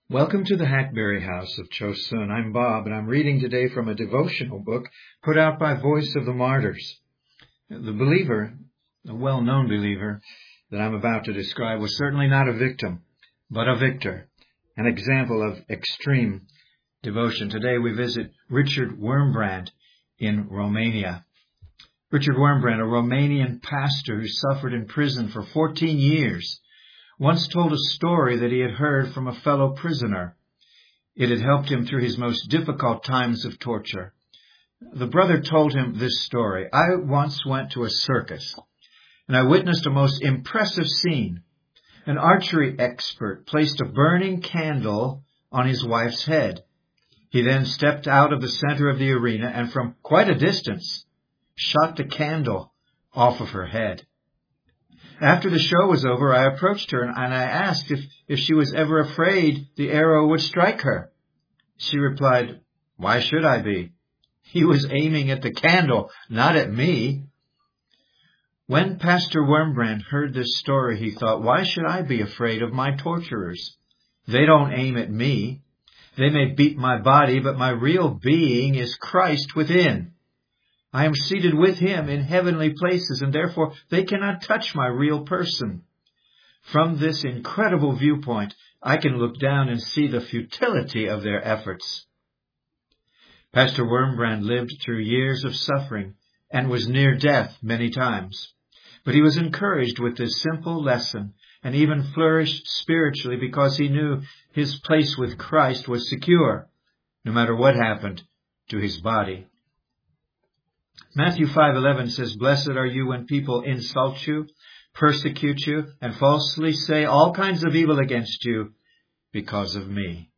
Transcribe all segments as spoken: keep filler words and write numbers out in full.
Welcome to the Hackberry House of Chosun. I'm Bob, and I'm reading today from a devotional book put out by Voice of the Martyrs. The believer, a well-known believer that I'm about to describe, was certainly not a victim, but a victor, an example of extreme devotion. Today we visit Richard Wurmbrand in Romania. Richard Wurmbrand, a Romanian pastor who suffered in prison for fourteen years, once told a story that he had heard from a fellow prisoner. It had helped him through his most difficult times of torture. The brother told him this story. I once went to a circus, and I witnessed a most impressive scene. An archery expert placed a burning candle on his wife's head. He then stepped out of the center of the arena and from quite a distance shot the candle off of her head. After the show was over, I approached her and I asked if, if she was ever afraid the arrow would strike her. She replied, "Why should I be? He was aiming at the candle, not at me." When Pastor Wurmbrand heard this story, he thought, why should I be afraid of my torturers? They don't aim at me. They may beat my body, but my real being is Christ within. I am seated with him in heavenly places, and therefore they cannot touch my real person. From this incredible viewpoint, I can look down and see the futility of their efforts. Pastor Wurmbrand lived through years of suffering and was near death many times. But he was encouraged with this simple lesson and even flourished spiritually because he knew his place with Christ was secure, no matter what happened to his body. Matthew five eleven says, "Blessed are you when people insult you, persecute you, and falsely say all kinds of evil against you because of me."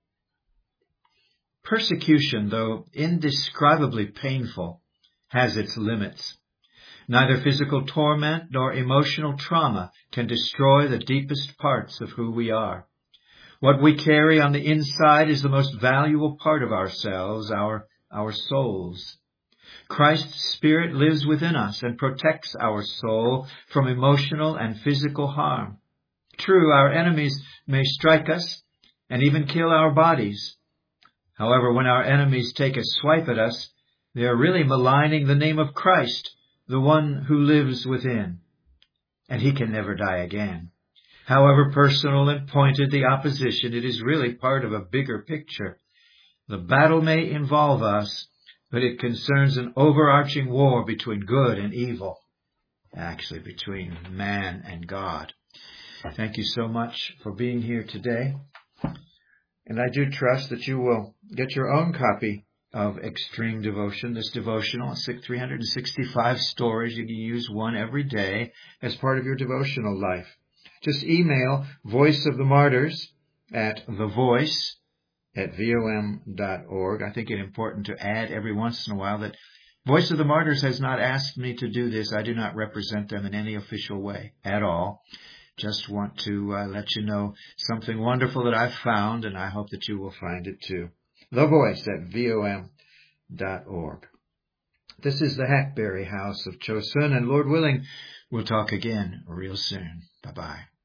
Persecution, though indescribably painful, has its limits. Neither physical torment nor emotional trauma can destroy the deepest parts of who we are. What we carry on the inside is the most valuable part of ourselves, our, our souls. Christ's Spirit lives within us and protects our soul from emotional and physical harm. True, our enemies may strike us and even kill our bodies. However, when our enemies take a swipe at us, they are really maligning the name of Christ, the one who lives within. And he can never die again. However personal and pointed the opposition, it is really part of a bigger picture. The battle may involve us, but it concerns an overarching war between good and evil, actually between man and God. Thank you so much for being here today. And I do trust that you will get your own copy of Extreme Devotion, this devotional, three hundred sixty-five stories. You can use one every day as part of your devotional life. Just email Voice of the Martyrs at the voice at V O M dot org. I think it's important to add every once in a while that Voice of the Martyrs has not asked me to do this. I do not represent them in any official way at all. Just want to uh, let you know something wonderful that I've found, and I hope that you will find it too. The Voice at V O M dot org. This is the Hackberry House of Chosun, and Lord willing, we'll talk again real soon. Bye-bye.